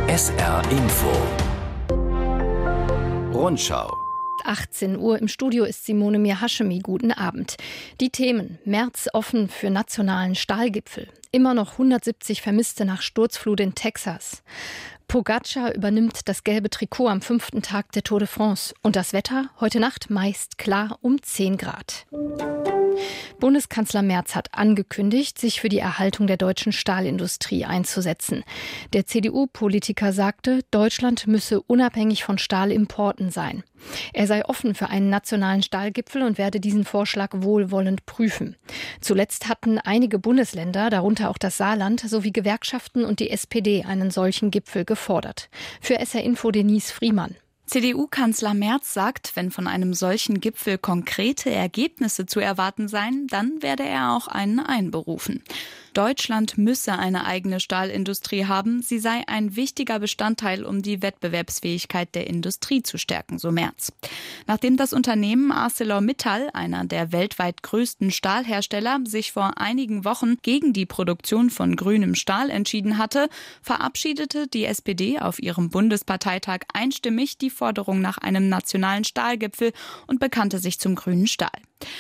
SR Info Rundschau. 18 Uhr im Studio ist Simone Mir-Hashemi. Guten Abend. Die Themen: März offen für nationalen Stahlgipfel. Immer noch 170 Vermisste nach Sturzflut in Texas. Pogacar übernimmt das gelbe Trikot am 5. Tag der Tour de France. Und das Wetter? Heute Nacht meist klar um 10 Grad. Bundeskanzler Merz hat angekündigt, sich für die Erhaltung der deutschen Stahlindustrie einzusetzen. Der CDU-Politiker sagte, Deutschland müsse unabhängig von Stahlimporten sein. Er sei offen für einen nationalen Stahlgipfel und werde diesen Vorschlag wohlwollend prüfen. Zuletzt hatten einige Bundesländer, darunter auch das Saarland, sowie Gewerkschaften und die SPD einen solchen Gipfel gefordert. Für SR Info Denise Friemann. CDU-Kanzler Merz sagt, wenn von einem solchen Gipfel konkrete Ergebnisse zu erwarten seien, dann werde er auch einen einberufen. Deutschland müsse eine eigene Stahlindustrie haben. Sie sei ein wichtiger Bestandteil, um die Wettbewerbsfähigkeit der Industrie zu stärken, so Merz. Nachdem das Unternehmen ArcelorMittal, einer der weltweit größten Stahlhersteller, sich vor einigen Wochen gegen die Produktion von grünem Stahl entschieden hatte, verabschiedete die SPD auf ihrem Bundesparteitag einstimmig die Forderung nach einem nationalen Stahlgipfel und bekannte sich zum grünen Stahl.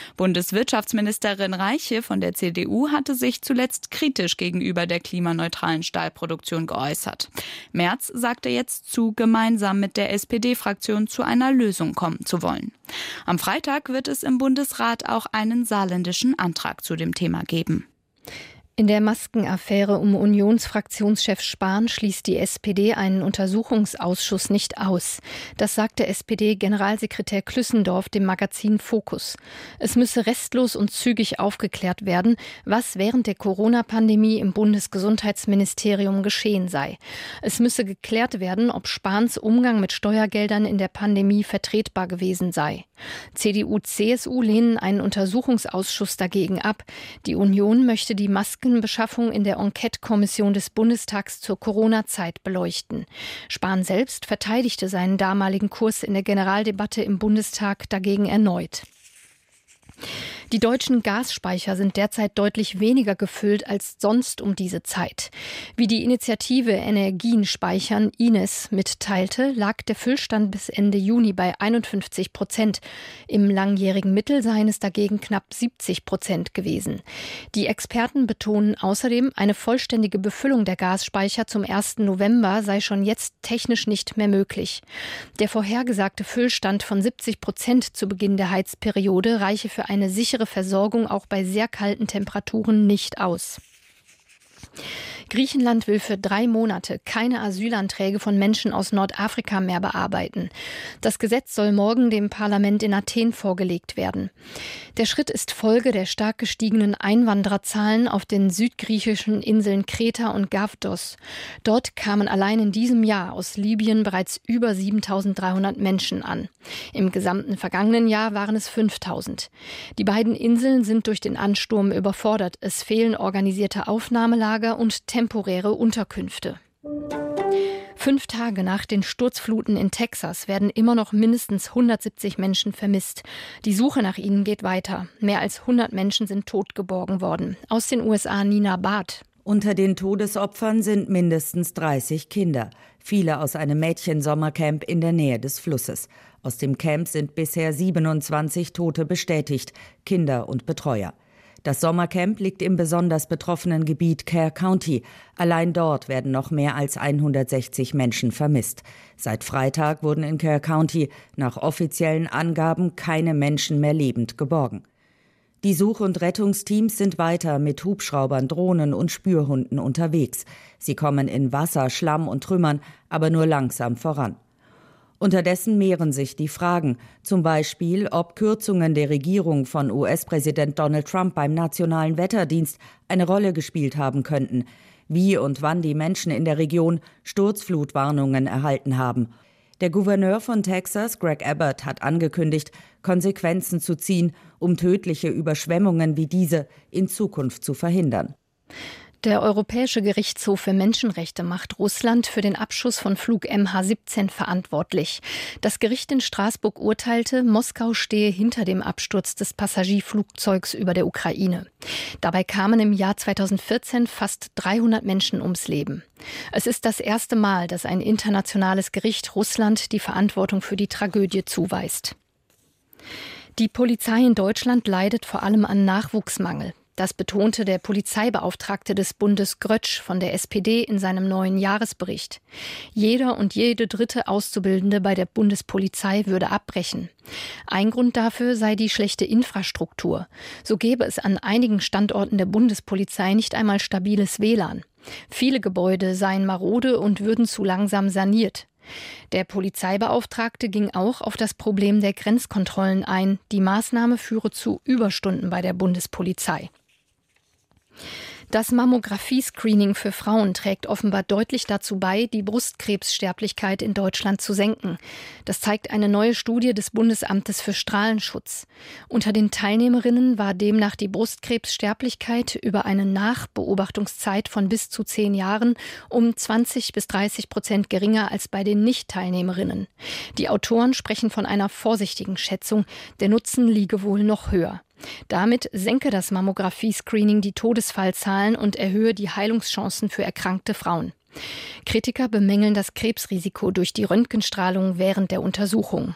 Bundeswirtschaftsministerin Reiche von der CDU hatte sich zuletzt kritisch gegenüber der klimaneutralen Stahlproduktion geäußert. Merz sagte jetzt zu, gemeinsam mit der SPD-Fraktion zu einer Lösung kommen zu wollen. Am Freitag wird es im Bundesrat auch einen saarländischen Antrag zu dem Thema geben. In der Maskenaffäre um Unionsfraktionschef Spahn schließt die SPD einen Untersuchungsausschuss nicht aus. Das sagte SPD-Generalsekretär Klüssendorf dem Magazin Focus. Es müsse restlos und zügig aufgeklärt werden, was während der Corona-Pandemie im Bundesgesundheitsministerium geschehen sei. Es müsse geklärt werden, ob Spahns Umgang mit Steuergeldern in der Pandemie vertretbar gewesen sei. CDU, CSU lehnen einen Untersuchungsausschuss dagegen ab. Die Union möchte die Maskenbeschaffung in der Enquete-Kommission des Bundestags zur Corona-Zeit beleuchten. Spahn selbst verteidigte seinen damaligen Kurs in der Generaldebatte im Bundestag dagegen erneut. Die deutschen Gasspeicher sind derzeit deutlich weniger gefüllt als sonst um diese Zeit. Wie die Initiative Energien speichern, Ines, mitteilte, lag der Füllstand bis Ende Juni bei 51%. Im langjährigen Mittel seien es dagegen knapp 70% gewesen. Die Experten betonen außerdem, eine vollständige Befüllung der Gasspeicher zum 1. November sei schon jetzt technisch nicht mehr möglich. Der vorhergesagte Füllstand von 70% zu Beginn der Heizperiode reiche für eine sichere Versorgung auch bei sehr kalten Temperaturen nicht aus. Griechenland will für 3 Monate keine Asylanträge von Menschen aus Nordafrika mehr bearbeiten. Das Gesetz soll morgen dem Parlament in Athen vorgelegt werden. Der Schritt ist Folge der stark gestiegenen Einwandererzahlen auf den südgriechischen Inseln Kreta und Gavdos. Dort kamen allein in diesem Jahr aus Libyen bereits über 7.300 Menschen an. Im gesamten vergangenen Jahr waren es 5.000. Die beiden Inseln sind durch den Ansturm überfordert. Es fehlen organisierte Aufnahmelager und temporäre Unterkünfte. 5 Tage nach den Sturzfluten in Texas werden immer noch mindestens 170 Menschen vermisst. Die Suche nach ihnen geht weiter. Mehr als 100 Menschen sind tot geborgen worden. Aus den USA Nina Barth. Unter den Todesopfern sind mindestens 30 Kinder. Viele aus einem Mädchensommercamp in der Nähe des Flusses. Aus dem Camp sind bisher 27 Tote bestätigt, Kinder und Betreuer. Das Sommercamp liegt im besonders betroffenen Gebiet Kerr County. Allein dort werden noch mehr als 160 Menschen vermisst. Seit Freitag wurden in Kerr County nach offiziellen Angaben keine Menschen mehr lebend geborgen. Die Such- und Rettungsteams sind weiter mit Hubschraubern, Drohnen und Spürhunden unterwegs. Sie kommen in Wasser, Schlamm und Trümmern, aber nur langsam voran. Unterdessen mehren sich die Fragen, zum Beispiel, ob Kürzungen der Regierung von US-Präsident Donald Trump beim Nationalen Wetterdienst eine Rolle gespielt haben könnten, wie und wann die Menschen in der Region Sturzflutwarnungen erhalten haben. Der Gouverneur von Texas, Greg Abbott, hat angekündigt, Konsequenzen zu ziehen, um tödliche Überschwemmungen wie diese in Zukunft zu verhindern. Der Europäische Gerichtshof für Menschenrechte macht Russland für den Abschuss von Flug MH17 verantwortlich. Das Gericht in Straßburg urteilte, Moskau stehe hinter dem Absturz des Passagierflugzeugs über der Ukraine. Dabei kamen im Jahr 2014 fast 300 Menschen ums Leben. Es ist das erste Mal, dass ein internationales Gericht Russland die Verantwortung für die Tragödie zuweist. Die Polizei in Deutschland leidet vor allem an Nachwuchsmangel. Das betonte der Polizeibeauftragte des Bundes Grötsch von der SPD in seinem neuen Jahresbericht. Jeder und jede dritte Auszubildende bei der Bundespolizei würde abbrechen. Ein Grund dafür sei die schlechte Infrastruktur. So gäbe es an einigen Standorten der Bundespolizei nicht einmal stabiles WLAN. Viele Gebäude seien marode und würden zu langsam saniert. Der Polizeibeauftragte ging auch auf das Problem der Grenzkontrollen ein. Die Maßnahme führe zu Überstunden bei der Bundespolizei. Das Mammographie-Screening für Frauen trägt offenbar deutlich dazu bei, die Brustkrebssterblichkeit in Deutschland zu senken. Das zeigt eine neue Studie des Bundesamtes für Strahlenschutz. Unter den Teilnehmerinnen war demnach die Brustkrebssterblichkeit über eine Nachbeobachtungszeit von bis zu 10 Jahren um 20-30% geringer als bei den Nicht-Teilnehmerinnen. Die Autoren sprechen von einer vorsichtigen Schätzung, der Nutzen liege wohl noch höher. Damit senke das Mammographie-Screening die Todesfallzahlen und erhöhe die Heilungschancen für erkrankte Frauen. Kritiker bemängeln das Krebsrisiko durch die Röntgenstrahlung während der Untersuchung.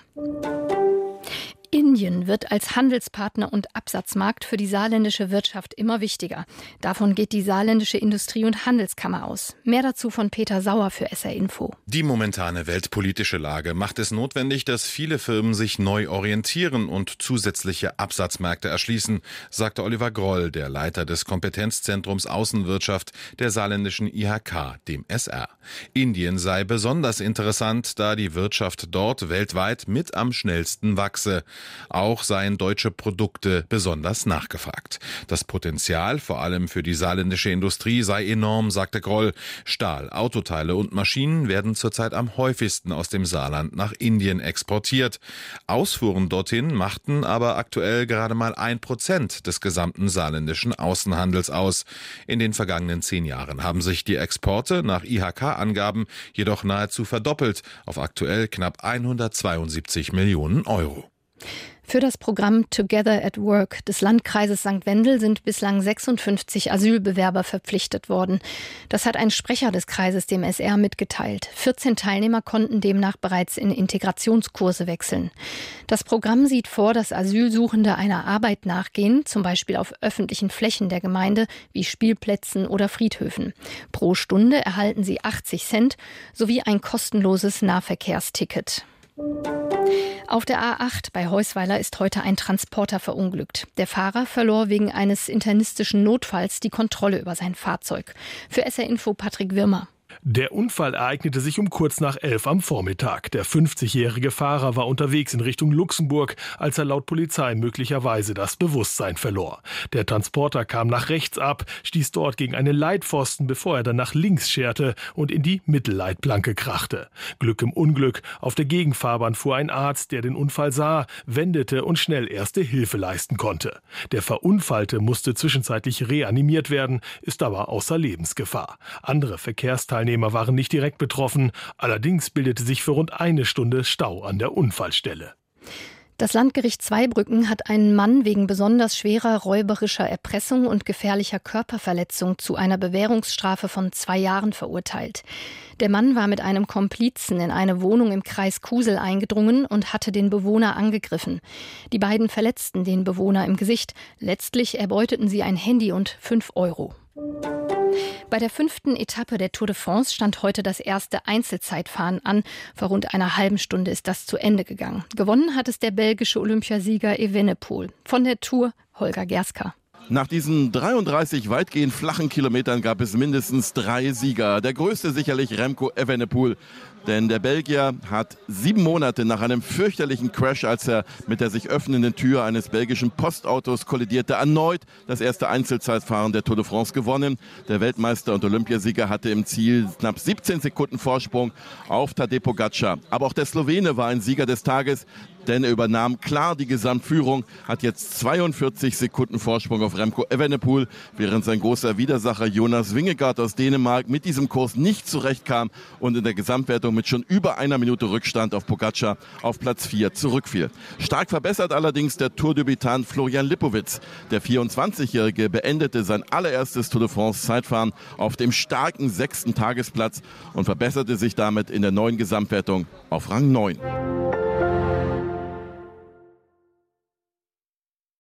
Indien wird als Handelspartner und Absatzmarkt für die saarländische Wirtschaft immer wichtiger. Davon geht die saarländische Industrie- und Handelskammer aus. Mehr dazu von Peter Sauer für SR Info. Die momentane weltpolitische Lage macht es notwendig, dass viele Firmen sich neu orientieren und zusätzliche Absatzmärkte erschließen, sagte Oliver Groll, der Leiter des Kompetenzzentrums Außenwirtschaft der saarländischen IHK, dem SR. Indien sei besonders interessant, da die Wirtschaft dort weltweit mit am schnellsten wachse. Auch seien deutsche Produkte besonders nachgefragt. Das Potenzial, vor allem für die saarländische Industrie, sei enorm, sagte Groll. Stahl, Autoteile und Maschinen werden zurzeit am häufigsten aus dem Saarland nach Indien exportiert. Ausfuhren dorthin machten aber aktuell gerade mal 1% des gesamten saarländischen Außenhandels aus. In den vergangenen 10 Jahren haben sich die Exporte nach IHK-Angaben jedoch nahezu verdoppelt auf aktuell knapp 172 Millionen Euro. Für das Programm Together at Work des Landkreises St. Wendel sind bislang 56 Asylbewerber verpflichtet worden. Das hat ein Sprecher des Kreises dem SR mitgeteilt. 14 Teilnehmer konnten demnach bereits in Integrationskurse wechseln. Das Programm sieht vor, dass Asylsuchende einer Arbeit nachgehen, zum Beispiel auf öffentlichen Flächen der Gemeinde wie Spielplätzen oder Friedhöfen. Pro Stunde erhalten sie 80 Cent sowie ein kostenloses Nahverkehrsticket. Auf der A8 bei Heusweiler ist heute ein Transporter verunglückt. Der Fahrer verlor wegen eines internistischen Notfalls die Kontrolle über sein Fahrzeug. Für SR Info Patrick Wirmer. Der Unfall ereignete sich um kurz nach 11 am Vormittag. Der 50-jährige Fahrer war unterwegs in Richtung Luxemburg, als er laut Polizei möglicherweise das Bewusstsein verlor. Der Transporter kam nach rechts ab, stieß dort gegen einen Leitpfosten, bevor er dann nach links scherte und in die Mittelleitplanke krachte. Glück im Unglück. Auf der Gegenfahrbahn fuhr ein Arzt, der den Unfall sah, wendete und schnell erste Hilfe leisten konnte. Der Verunfallte musste zwischenzeitlich reanimiert werden, ist aber außer Lebensgefahr. Andere Verkehrsteilnehmer waren nicht direkt betroffen. Allerdings bildete sich für rund eine Stunde Stau an der Unfallstelle. Das Landgericht Zweibrücken hat einen Mann wegen besonders schwerer räuberischer Erpressung und gefährlicher Körperverletzung zu einer Bewährungsstrafe von 2 Jahren verurteilt. Der Mann war mit einem Komplizen in eine Wohnung im Kreis Kusel eingedrungen und hatte den Bewohner angegriffen. Die beiden verletzten den Bewohner im Gesicht. Letztlich erbeuteten sie ein Handy und 5 Euro. Bei der 5. Etappe der Tour de France stand heute das erste Einzelzeitfahren an. Vor rund einer halben Stunde ist das zu Ende gegangen. Gewonnen hat es der belgische Olympiasieger Evenepoel. Von der Tour Holger Gerska. Nach diesen 33 weitgehend flachen Kilometern gab es mindestens 3 Sieger. Der größte sicherlich Remco Evenepoel. denn der Belgier hat 7 Monate nach einem fürchterlichen Crash, als er mit der sich öffnenden Tür eines belgischen Postautos kollidierte, erneut das erste Einzelzeitfahren der Tour de France gewonnen. Der Weltmeister und Olympiasieger hatte im Ziel knapp 17 Sekunden Vorsprung auf Tadej Pogačar. Aber auch der Slowene war ein Sieger des Tages, denn er übernahm klar die Gesamtführung, hat jetzt 42 Sekunden Vorsprung auf Remco Evenepoel, während sein großer Widersacher Jonas Vingegaard aus Dänemark mit diesem Kurs nicht zurechtkam und in der Gesamtwertung mit schon über 1 Minute Rückstand auf Pogačar auf Platz 4 zurückfiel. Stark verbessert allerdings der Tourdebütant Florian Lipowitz. Der 24-Jährige beendete sein allererstes Tour de France Zeitfahren auf dem starken 6. Tagesplatz und verbesserte sich damit in der neuen Gesamtwertung auf Rang 9.